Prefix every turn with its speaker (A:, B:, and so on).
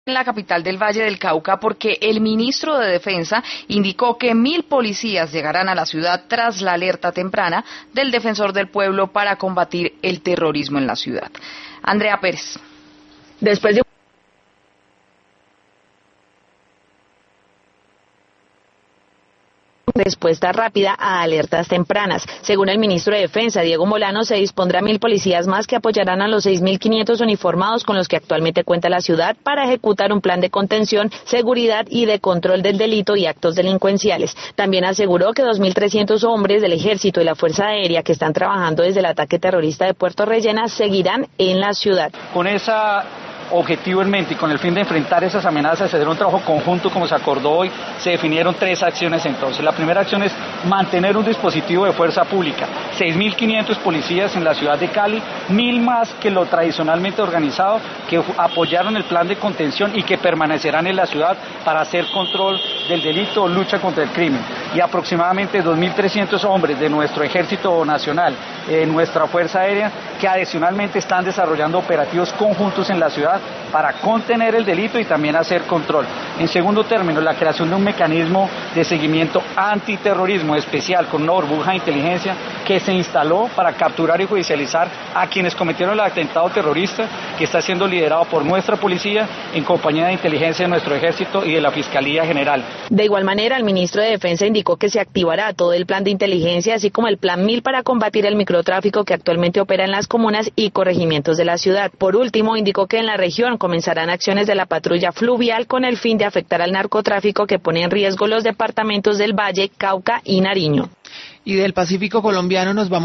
A: En la capital del Valle del Cauca porque el ministro de Defensa indicó que 1.000 policías llegarán a la ciudad tras la alerta temprana del Defensor del Pueblo para combatir el terrorismo en la ciudad. Andrea Pérez.
B: Después de respuesta rápida a alertas tempranas. Según el ministro de Defensa, Diego Molano, se dispondrá 1.000 policías más que apoyarán a los 6.500 uniformados con los que actualmente cuenta la ciudad para ejecutar un plan de contención, seguridad y de control del delito y actos delincuenciales. También aseguró que 2.300 hombres del Ejército y la Fuerza Aérea que están trabajando desde el ataque terrorista de Puerto Rellena seguirán en la ciudad.
C: Con esa objetivo en mente y con el fin de enfrentar esas amenazas, hacer un trabajo conjunto como se acordó hoy, se definieron 3 acciones entonces. La primera acción es mantener un dispositivo de fuerza pública, 6.500 policías en la ciudad de Cali, 1.000 más que lo tradicionalmente organizado, que apoyaron el plan de contención y que permanecerán en la ciudad para hacer control del delito o lucha contra el crimen. Y aproximadamente 2.300 hombres de nuestro Ejército Nacional, nuestra Fuerza Aérea, que adicionalmente están desarrollando operativos conjuntos en la ciudad para contener el delito y también hacer control. En segundo término, la creación de un mecanismo de seguimiento antiterrorismo especial con una burbuja de inteligencia que se instaló para capturar y judicializar a quienes cometieron el atentado terrorista, que está siendo liderado por nuestra policía en compañía de inteligencia de nuestro Ejército y de la Fiscalía General.
B: De igual manera, el ministro de Defensa indicó que se activará todo el plan de inteligencia, así como el plan 1000 para combatir el microtráfico que actualmente opera en las comunas y corregimientos de la ciudad. Por último, indicó que en la región comenzarán acciones de la patrulla fluvial con el fin de afectar al narcotráfico que pone en riesgo los departamentos del Valle, Cauca y Nariño.
D: Y del Pacífico colombiano nos vamos